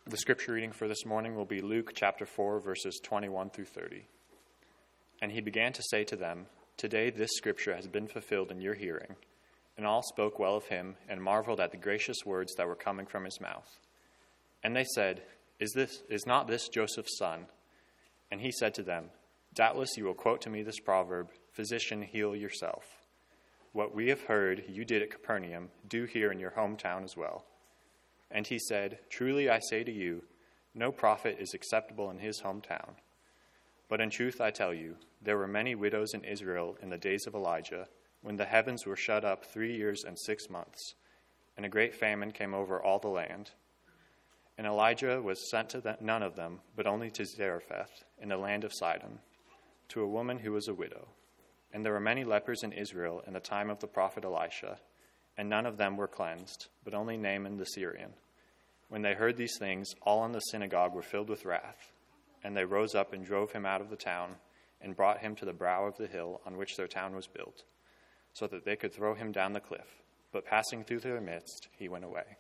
The scripture reading for this morning will be Luke chapter 4, verses 21 through 30. And he began to say to them, "Today this scripture has been fulfilled in your hearing." And all spoke well of him and marveled at the gracious words that were coming from his mouth. And they said, Is not this Joseph's son?" And he said to them, "Doubtless you will quote to me this proverb, 'Physician, heal yourself.' What we have heard you did at Capernaum, do here in your hometown as well." And he said, "Truly I say to you, no prophet is acceptable in his hometown. But in truth I tell you, there were many widows in Israel in the days of Elijah, when the heavens were shut up 3 years and 6 months, and a great famine came over all the land. And Elijah was sent to none of them, but only to Zarephath, in the land of Sidon, to a woman who was a widow. And there were many lepers in Israel in the time of the prophet Elisha, and none of them were cleansed, but only Naaman the Syrian. When they heard these things, all in the synagogue were filled with wrath, and they rose up and drove him out of the town, and brought him to the brow of the hill on which their town was built, so that they could throw him down the cliff. But passing through their midst, he went away.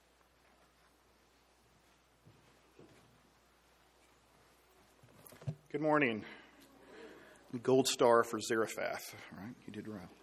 Good morning. Gold star for Zarephath, right? You did well.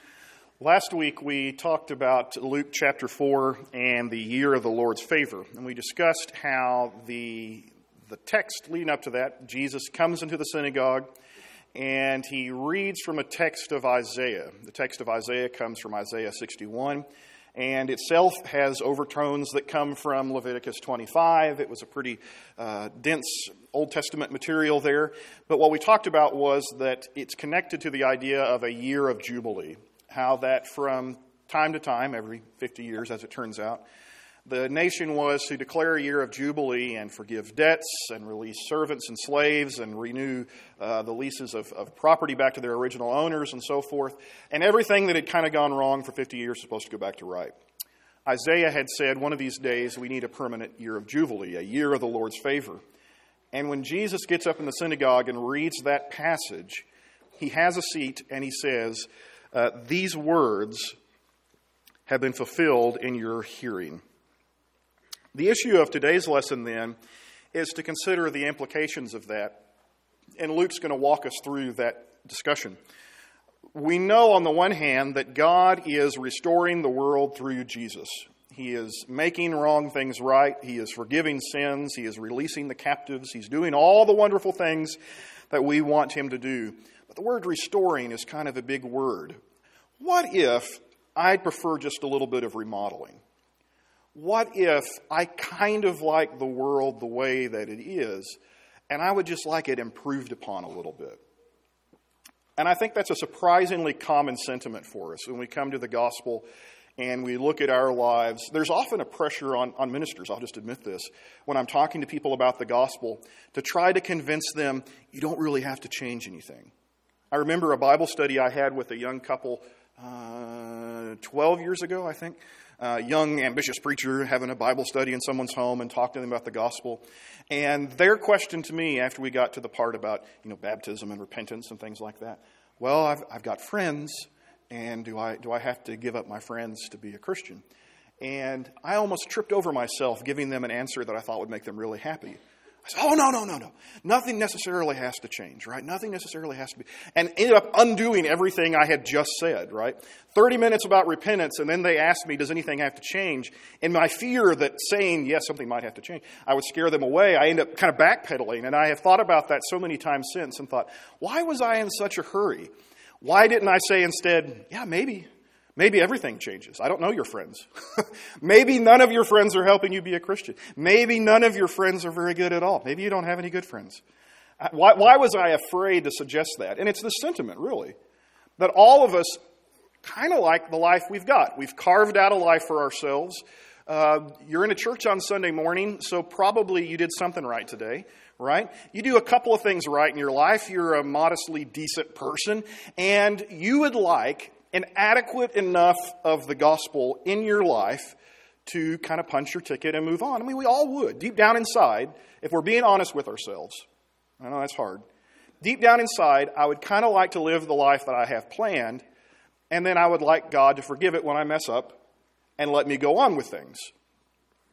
Last week we talked about Luke chapter 4 and the year of the Lord's favor, and we discussed how the text leading up to that, Jesus comes into the synagogue and he reads from a text of Isaiah. The text of Isaiah comes from Isaiah 61, and itself has overtones that come from Leviticus 25. It was a pretty dense Old Testament material there. But what we talked about was that it's connected to the idea of a year of Jubilee. How that from time to time, every 50 years as it turns out, the nation was to declare a year of Jubilee and forgive debts and release servants and slaves and renew the leases of property back to their original owners and so forth. And everything that had kind of gone wrong for 50 years is supposed to go back to right. Isaiah had said one of these days we need a permanent year of Jubilee, a year of the Lord's favor. And when Jesus gets up in the synagogue and reads that passage, he has a seat and he says, "These words have been fulfilled in your hearing." The issue of today's lesson, then, is to consider the implications of that. And Luke's going to walk us through that discussion. We know, on the one hand, that God is restoring the world through Jesus. He is making wrong things right. He is forgiving sins. He is releasing the captives. He's doing all the wonderful things that we want him to do. But the word restoring is kind of a big word. What if I'd prefer just a little bit of remodeling? What if I kind of like the world the way that it is, and I would just like it improved upon a little bit? And I think that's a surprisingly common sentiment for us when we come to the gospel and we look at our lives. There's often a pressure on ministers, I'll just admit this, when I'm talking to people about the gospel, to try to convince them you don't really have to change anything. I remember a Bible study I had with a young couple 12 years ago, I think. Young, ambitious preacher having a Bible study in someone's home and talking to them about the gospel. And their question to me after we got to the part about, baptism and repentance and things like that, well, I've got friends, and do I have to give up my friends to be a Christian? And I almost tripped over myself giving them an answer that I thought would make them really happy. I said, oh, no. Nothing necessarily has to change, right? Nothing necessarily has to be. And ended up undoing everything I had just said, right? 30 minutes about repentance, and then they asked me, does anything have to change? And my fear that saying, yes, something might have to change, I would scare them away. I ended up kind of backpedaling, and I have thought about that so many times since and thought, why was I in such a hurry? Why didn't I say instead, yeah, maybe everything changes. I don't know your friends. Maybe none of your friends are helping you be a Christian. Maybe none of your friends are very good at all. Maybe you don't have any good friends. Why was I afraid to suggest that? And it's this sentiment, really, that all of us kind of like the life we've got. We've carved out a life for ourselves. You're in a church on Sunday morning, so probably you did something right today, right? You do a couple of things right in your life. You're a modestly decent person, and you would like an adequate enough of the gospel in your life to kind of punch your ticket and move on. I mean, we all would. Deep down inside, if we're being honest with ourselves, I know that's hard. Deep down inside, I would kind of like to live the life that I have planned, and then I would like God to forgive it when I mess up and let me go on with things.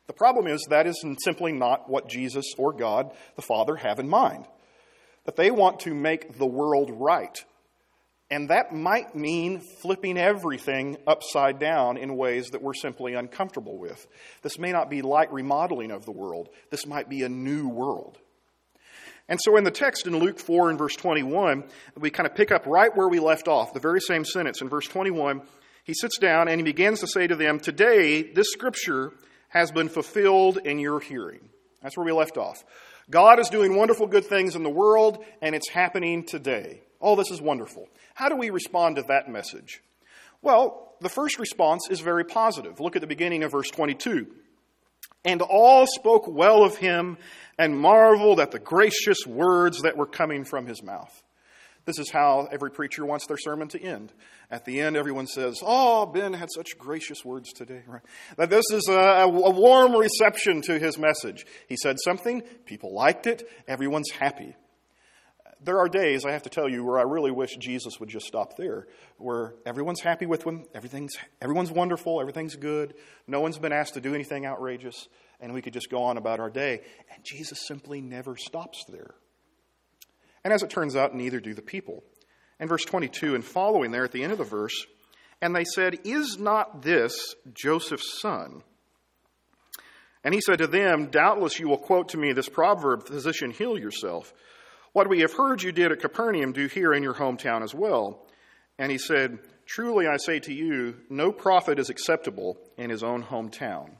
The problem is that is simply not what Jesus or God the Father have in mind. That they want to make the world right. And that might mean flipping everything upside down in ways that we're simply uncomfortable with. This may not be light remodeling of the world. This might be a new world. And so in the text in Luke 4 and verse 21, we kind of pick up right where we left off, the very same sentence. In verse 21, he sits down and he begins to say to them, "Today, this scripture has been fulfilled in your hearing." That's where we left off. God is doing wonderful good things in the world, and it's happening today. Oh, this is wonderful. How do we respond to that message? Well, the first response is very positive. Look at the beginning of verse 22. "And all spoke well of him and marveled at the gracious words that were coming from his mouth." This is how every preacher wants their sermon to end. At the end, everyone says, "Oh, Ben had such gracious words today." Right? That this is a warm reception to his message. He said something, people liked it, everyone's happy. There are days, I have to tell you, where I really wish Jesus would just stop there, where everyone's happy with him, everyone's wonderful, everything's good, no one's been asked to do anything outrageous, and we could just go on about our day. And Jesus simply never stops there. And as it turns out, neither do the people. In verse 22 and following there at the end of the verse, "And they said, 'Is not this Joseph's son?' And he said to them, 'Doubtless you will quote to me this proverb, "Physician, heal yourself. What we have heard you did at Capernaum, do here in your hometown as well.' And he said, 'Truly I say to you, no prophet is acceptable in his own hometown.'"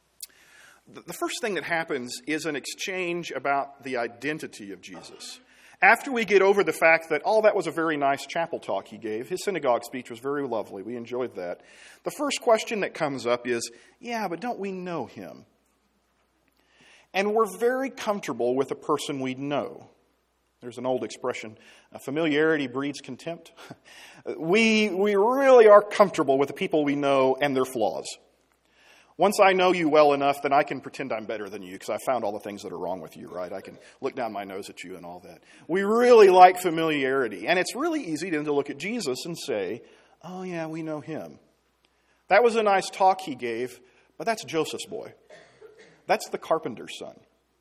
The first thing that happens is an exchange about the identity of Jesus. After we get over the fact that, that was a very nice chapel talk he gave, his synagogue speech was very lovely, we enjoyed that, the first question that comes up is, but don't we know him? And we're very comfortable with a person we know. There's an old expression, familiarity breeds contempt. We really are comfortable with the people we know and their flaws. Once I know you well enough, then I can pretend I'm better than you because I found all the things that are wrong with you, right? I can look down my nose at you and all that. We really like familiarity. And it's really easy then to look at Jesus and say, "Oh yeah, we know him. That was a nice talk he gave, but that's Joseph's boy. That's the carpenter's son."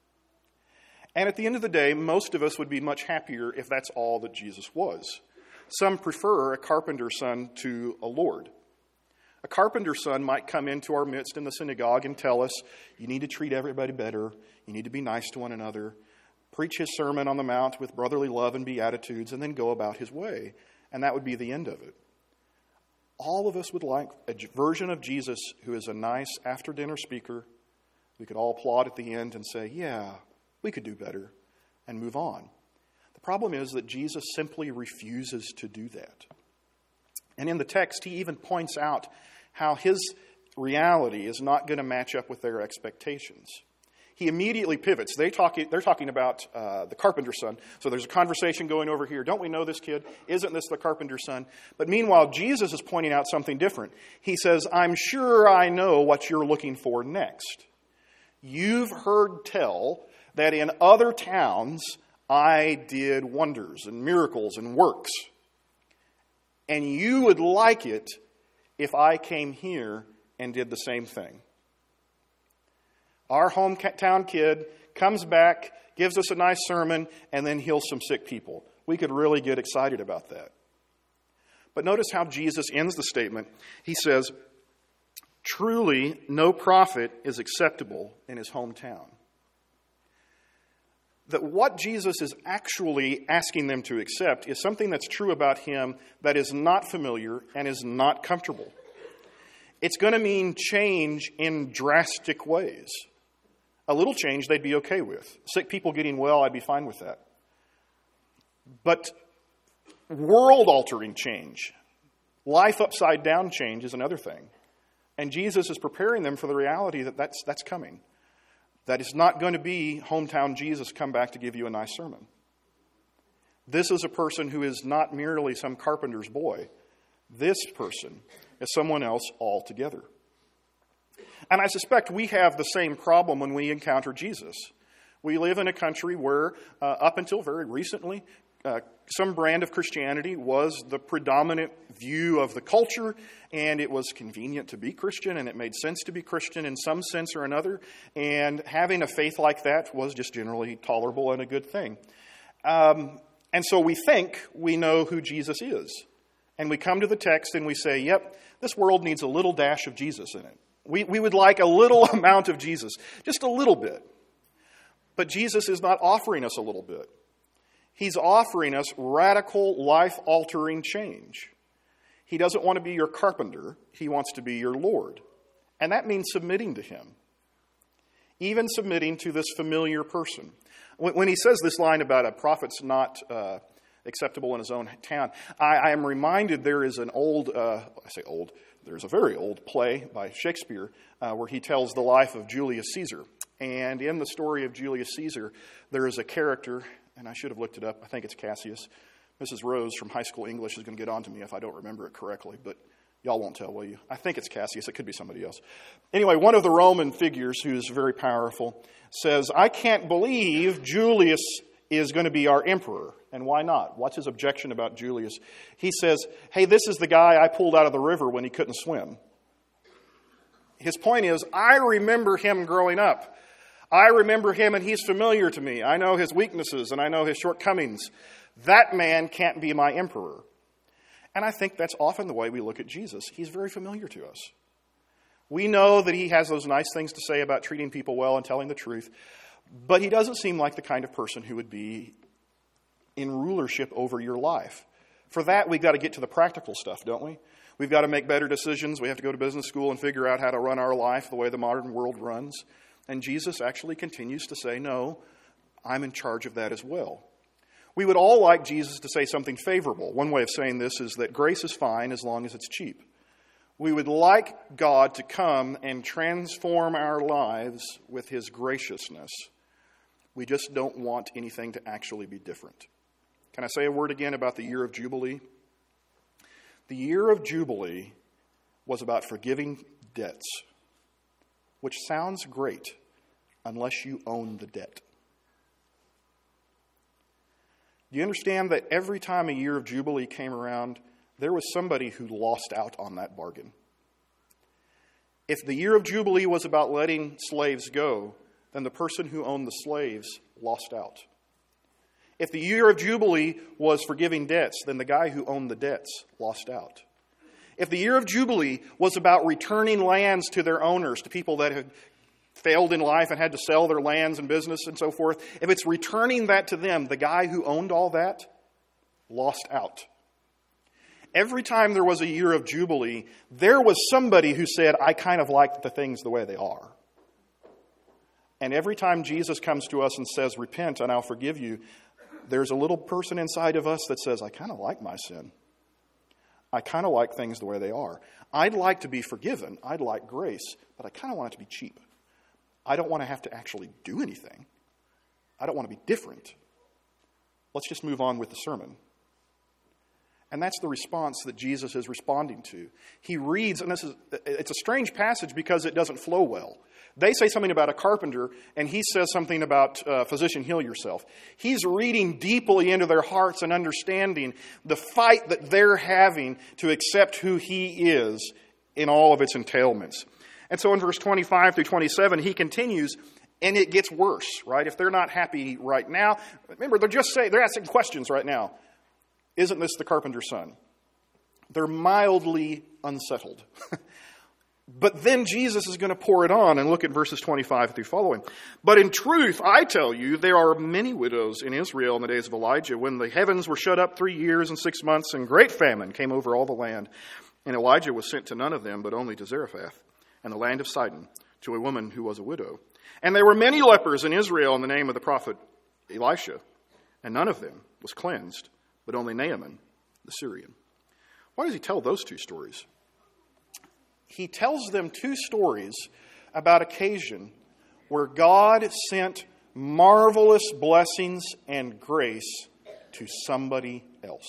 And at the end of the day, most of us would be much happier if that's all that Jesus was. Some prefer a carpenter's son to a Lord. A carpenter's son might come into our midst in the synagogue and tell us, you need to treat everybody better, you need to be nice to one another, preach his Sermon on the Mount with brotherly love and beatitudes, and then go about his way. And that would be the end of it. All of us would like a version of Jesus who is a nice after-dinner speaker. We could all applaud at the end and say, we could do better, and move on. The problem is that Jesus simply refuses to do that. And in the text, he even points out how his reality is not going to match up with their expectations. He immediately pivots. They're talking about the carpenter's son. So there's a conversation going over here. Don't we know this kid? Isn't this the carpenter's son? But meanwhile, Jesus is pointing out something different. He says, "I'm sure I know what you're looking for next. You've heard tell that in other towns I did wonders and miracles and works. And you would like it if I came here and did the same thing." Our hometown kid comes back, gives us a nice sermon, and then heals some sick people. We could really get excited about that. But notice how Jesus ends the statement. He says, "Truly, no prophet is acceptable in his hometown." That what Jesus is actually asking them to accept is something that's true about him that is not familiar and is not comfortable. It's going to mean change in drastic ways. A little change they'd be okay with. Sick people getting well, I'd be fine with that. But world-altering change, life upside down change is another thing. And Jesus is preparing them for the reality that that's coming. That is not going to be hometown Jesus come back to give you a nice sermon. This is a person who is not merely some carpenter's boy. This person is someone else altogether. And I suspect we have the same problem when we encounter Jesus. We live in a country where, up until very recently, some brand of Christianity was the predominant view of the culture, and it was convenient to be Christian, and it made sense to be Christian in some sense or another, and having a faith like that was just generally tolerable and a good thing. And so we think we know who Jesus is. And we come to the text and we say, yep, this world needs a little dash of Jesus in it. We would like a little amount of Jesus, just a little bit. But Jesus is not offering us a little bit. He's offering us radical, life-altering change. He doesn't want to be your carpenter. He wants to be your Lord. And that means submitting to him. Even submitting to this familiar person. When he says this line about a prophet's not acceptable in his own town, I am reminded there is an there's a very old play by Shakespeare where he tells the life of Julius Caesar. And in the story of Julius Caesar, there is a character, and I should have looked it up, I think it's Cassius. Mrs. Rose from high school English is going to get on to me if I don't remember it correctly, but y'all won't tell, will you? I think it's Cassius. It could be somebody else. Anyway, one of the Roman figures who's very powerful says, I can't believe Julius is going to be our emperor. And why not? What's his objection about Julius? He says, hey, this is the guy I pulled out of the river when he couldn't swim. His point is, I remember him growing up. I remember him and he's familiar to me. I know his weaknesses and I know his shortcomings. That man can't be my emperor. And I think that's often the way we look at Jesus. He's very familiar to us. We know that he has those nice things to say about treating people well and telling the truth, but he doesn't seem like the kind of person who would be in rulership over your life. For that, we've got to get to the practical stuff, don't we? We've got to make better decisions. We have to go to business school and figure out how to run our life the way the modern world runs. And Jesus actually continues to say, no, I'm in charge of that as well. We would all like Jesus to say something favorable. One way of saying this is that grace is fine as long as it's cheap. We would like God to come and transform our lives with his graciousness. We just don't want anything to actually be different. Can I say a word again about the year of Jubilee? The year of Jubilee was about forgiving debts, which sounds great unless you own the debt. Do you understand that every time a year of Jubilee came around, there was somebody who lost out on that bargain? If the year of Jubilee was about letting slaves go, then the person who owned the slaves lost out. If the year of Jubilee was forgiving debts, then the guy who owned the debts lost out. If the year of Jubilee was about returning lands to their owners, to people that had failed in life and had to sell their lands and business and so forth, if it's returning that to them, the guy who owned all that lost out. Every time there was a year of Jubilee, there was somebody who said, I kind of like the things the way they are. And every time Jesus comes to us and says, repent and I'll forgive you, there's a little person inside of us that says, I kind of like my sin. I kind of like things the way they are. I'd like to be forgiven. I'd like grace, but I kind of want it to be cheap. I don't want to have to actually do anything. I don't want to be different. Let's just move on with the sermon. And that's the response that Jesus is responding to. He reads, and it's a strange passage because it doesn't flow well. They say something about a carpenter, and he says something about physician, heal yourself. He's reading deeply into their hearts and understanding the fight that they're having to accept who he is in all of its entailments. And so in verse 25 through 27, he continues, and it gets worse, right? If they're not happy right now, remember, they're asking questions right now. Isn't this the carpenter's son? They're mildly unsettled. But then Jesus is going to pour it on, and look at verses 25 through following. But in truth, I tell you, there are many widows in Israel in the days of Elijah, when the heavens were shut up 3 years and 6 months, and great famine came over all the land. And Elijah was sent to none of them, but only to Zarephath, and the land of Sidon, to a woman who was a widow. And there were many lepers in Israel in the name of the prophet Elisha, and none of them was cleansed, but only Naaman, the Syrian. Why does he tell those two stories? He tells them two stories about occasion where God sent marvelous blessings and grace to somebody else.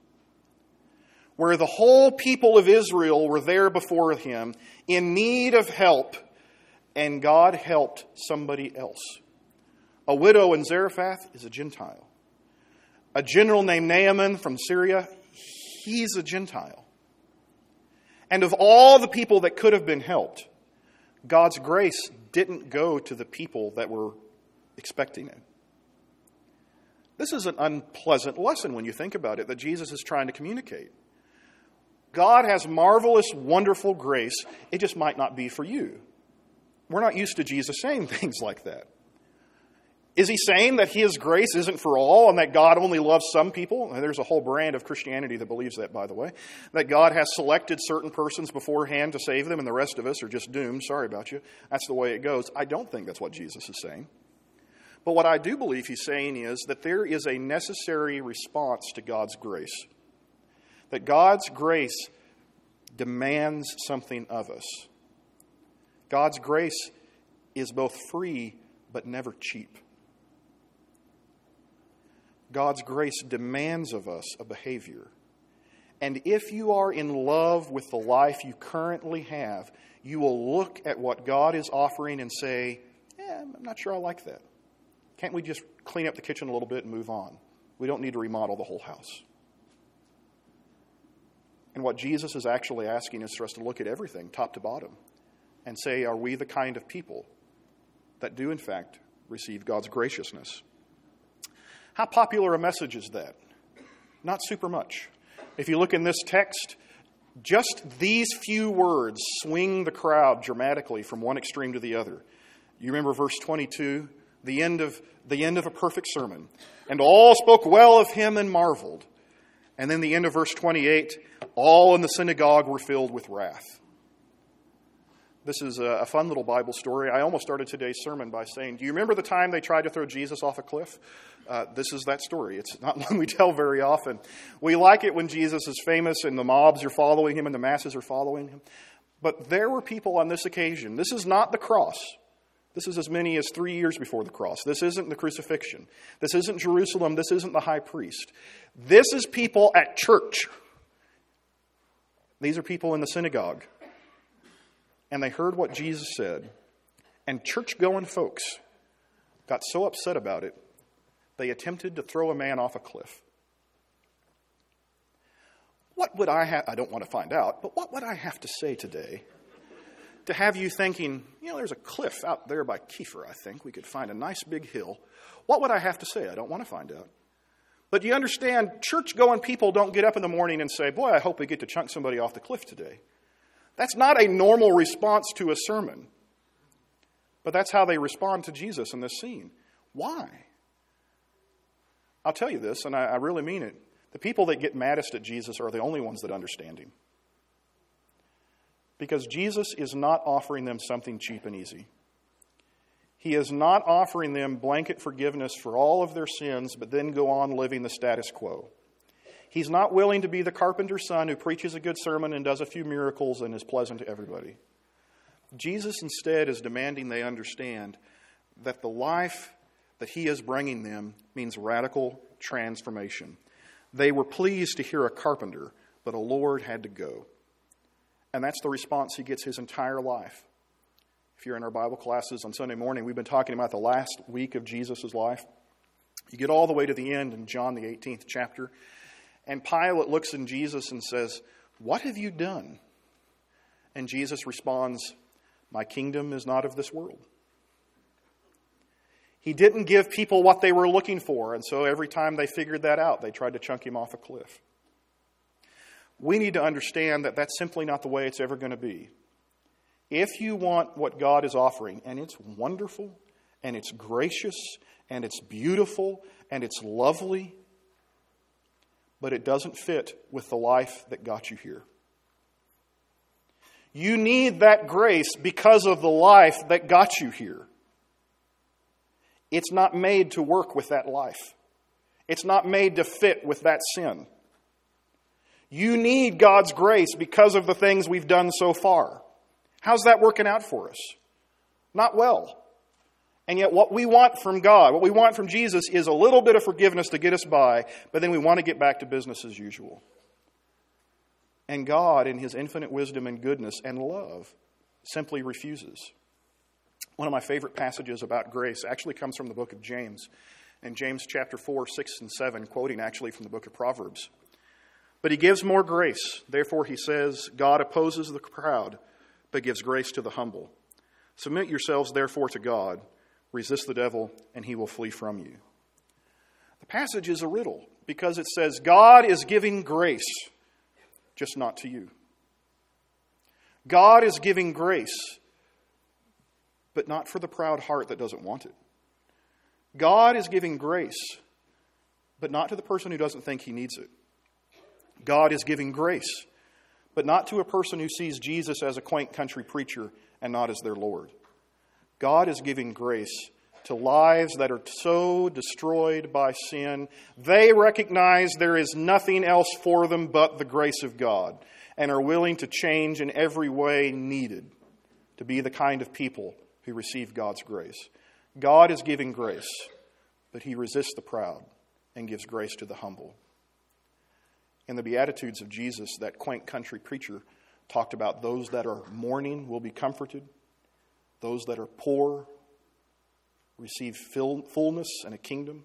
Where the whole people of Israel were there before him in need of help, and God helped somebody else. A widow in Zarephath is a Gentile. a general named Naaman from Syria, he's a Gentile. And of all the people that could have been helped, God's grace didn't go to the people that were expecting it. This is an unpleasant lesson when you think about it that Jesus is trying to communicate. God has marvelous, wonderful grace. It just might not be for you. We're not used to Jesus saying things like that. Is he saying that his grace isn't for all and that God only loves some people? And there's a whole brand of Christianity that believes that, by the way. That God has selected certain persons beforehand to save them and the rest of us are just doomed. Sorry about you. That's the way it goes. I don't think that's what Jesus is saying. But what I do believe he's saying is that there is a necessary response to God's grace. That God's grace demands something of us. God's grace is both free but never cheap. God's grace demands of us a behavior. And if you are in love with the life you currently have, you will look at what God is offering and say, I'm not sure I like that. Can't we just clean up the kitchen a little bit and move on? We don't need to remodel the whole house. And what Jesus is actually asking is for us to look at everything, top to bottom, and say, are we the kind of people that do, in fact, receive God's graciousness? How popular a message is that? Not super much. If you look in this text, just these few words swing the crowd dramatically from one extreme to the other. You remember verse 22, the end of a perfect sermon. And all spoke well of him and marveled. And then the end of verse 28, all in the synagogue were filled with wrath. This is a fun little Bible story. I almost started today's sermon by saying, do you remember the time they tried to throw Jesus off a cliff? This is that story. It's not one we tell very often. We like it when Jesus is famous and the mobs are following him and the masses are following him. But there were people on this occasion. This is not the cross. This is as many as 3 years before the cross. This isn't the crucifixion. This isn't Jerusalem. This isn't the high priest. This is people at church. These are people in the synagogue. And they heard what Jesus said. And church-going folks got so upset about it, they attempted to throw a man off a cliff. What would I don't want to find out, but what would I have to say today to have you thinking, there's a cliff out there by Kiefer, I think. We could find a nice big hill. What would I have to say? I don't want to find out. But you understand, church-going people don't get up in the morning and say, boy, I hope we get to chunk somebody off the cliff today. That's not a normal response to a sermon. But that's how they respond to Jesus in this scene. Why? I'll tell you this, and I really mean it. The people that get maddest at Jesus are the only ones that understand him. Because Jesus is not offering them something cheap and easy. He is not offering them blanket forgiveness for all of their sins, but then go on living the status quo. He's not willing to be the carpenter's son who preaches a good sermon and does a few miracles and is pleasant to everybody. Jesus instead is demanding they understand that the life that he is bringing them means radical transformation. They were pleased to hear a carpenter, but a Lord had to go. And that's the response he gets his entire life. If you're in our Bible classes on Sunday morning, we've been talking about the last week of Jesus' life. You get all the way to the end in John the 18th chapter, and Pilate looks at Jesus and says, "What have you done?" And Jesus responds, "My kingdom is not of this world." He didn't give people what they were looking for, and so every time they figured that out, they tried to chunk him off a cliff. We need to understand that that's simply not the way it's ever going to be. If you want what God is offering, and it's wonderful, and it's gracious, and it's beautiful, and it's lovely, but it doesn't fit with the life that got you here. You need that grace because of the life that got you here. It's not made to work with that life. It's not made to fit with that sin. You need God's grace because of the things we've done so far. How's that working out for us? Not well. And yet what we want from God, what we want from Jesus is a little bit of forgiveness to get us by, but then we want to get back to business as usual. And God, in his infinite wisdom and goodness and love, simply refuses. One of my favorite passages about grace actually comes from the book of James. in James chapter 4, 6, and 7, quoting actually from the book of Proverbs. But he gives more grace. Therefore, he says, God opposes the proud, but gives grace to the humble. Submit yourselves, therefore, to God. Resist the devil, and he will flee from you. The passage is a riddle because it says God is giving grace, just not to you. God is giving grace, but not for the proud heart that doesn't want it. God is giving grace, but not to the person who doesn't think he needs it. God is giving grace, but not to a person who sees Jesus as a quaint country preacher and not as their Lord. God is giving grace to lives that are so destroyed by sin, they recognize there is nothing else for them but the grace of God and are willing to change in every way needed to be the kind of people who receive God's grace. God is giving grace, but he resists the proud and gives grace to the humble. In the Beatitudes of Jesus, that quaint country preacher talked about those that are mourning will be comforted, those that are poor receive fullness and a kingdom.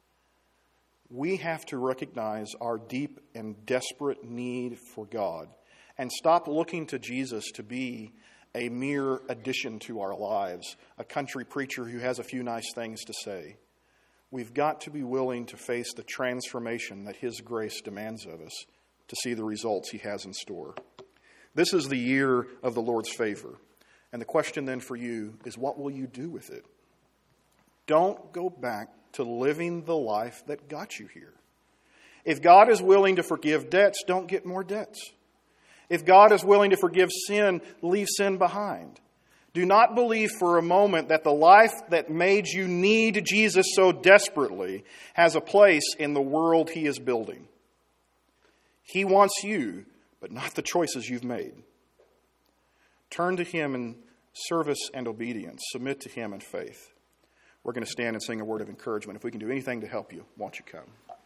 We have to recognize our deep and desperate need for God and stop looking to Jesus to be a mere addition to our lives, a country preacher who has a few nice things to say. We've got to be willing to face the transformation that his grace demands of us to see the results he has in store. This is the year of the Lord's favor. And the question then for you is, what will you do with it? Don't go back to living the life that got you here. If God is willing to forgive debts, don't get more debts. If God is willing to forgive sin, leave sin behind. Do not believe for a moment that the life that made you need Jesus so desperately has a place in the world he is building. He wants you, but not the choices you've made. Turn to him in service and obedience. Submit to him in faith. We're going to stand and sing a word of encouragement. If we can do anything to help you, won't you come?